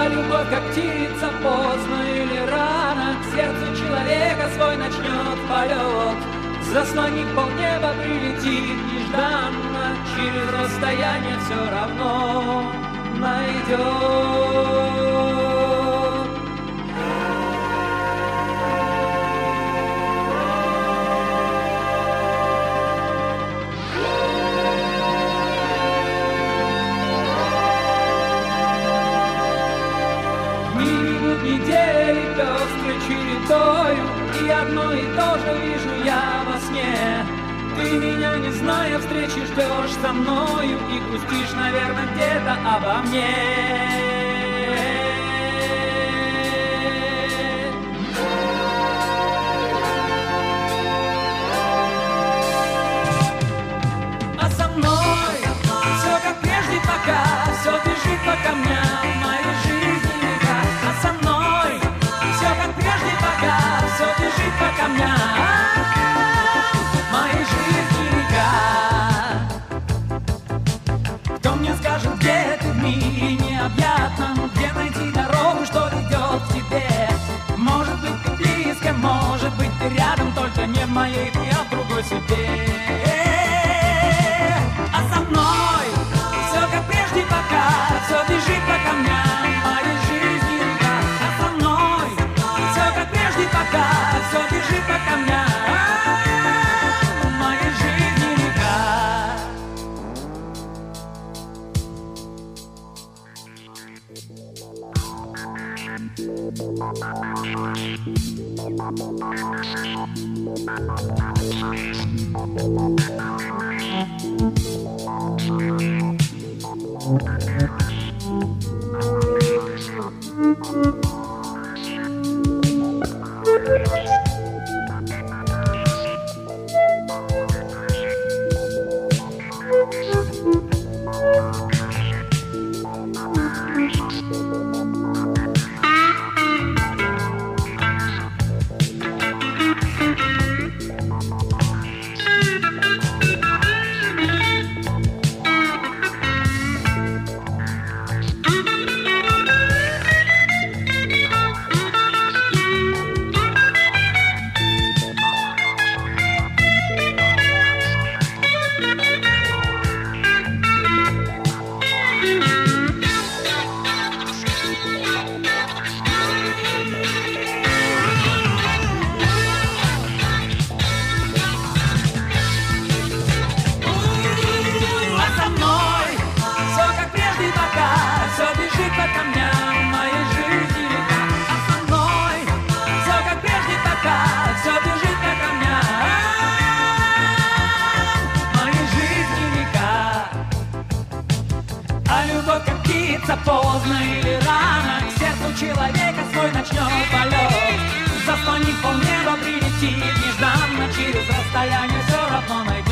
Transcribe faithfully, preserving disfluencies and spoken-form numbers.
А любовь как птица, поздно или рано, к сердцу человека свой начнет полет. Заслони полнеба, прилетит нежданно, через расстояние все равно найдет. Недели пестрой чередою, и одно и то же вижу я во сне. Ты меня, не зная встречи, ждешь со мною и грустишь, наверное, где-то обо мне. А со мной все как прежде, пока все бежит по камням моей жизни. Со мной все как прежде, пока все бежит по камням моей жизни река. Кто мне скажет, где ты в мире необъятном, где найти дорогу, что ведет к тебе? Может быть, ты близко, может быть, ты рядом, только не в моей, ты а в другой судьбе. А со мной все как прежде, пока все бежит по камням моей жизни. Пока все бежит по камням моей жизни река. Поздно или рано, к сердцу человека свой начнет полет. Заслони полнеба, прилетит нежданно, через расстояние все равно найдет.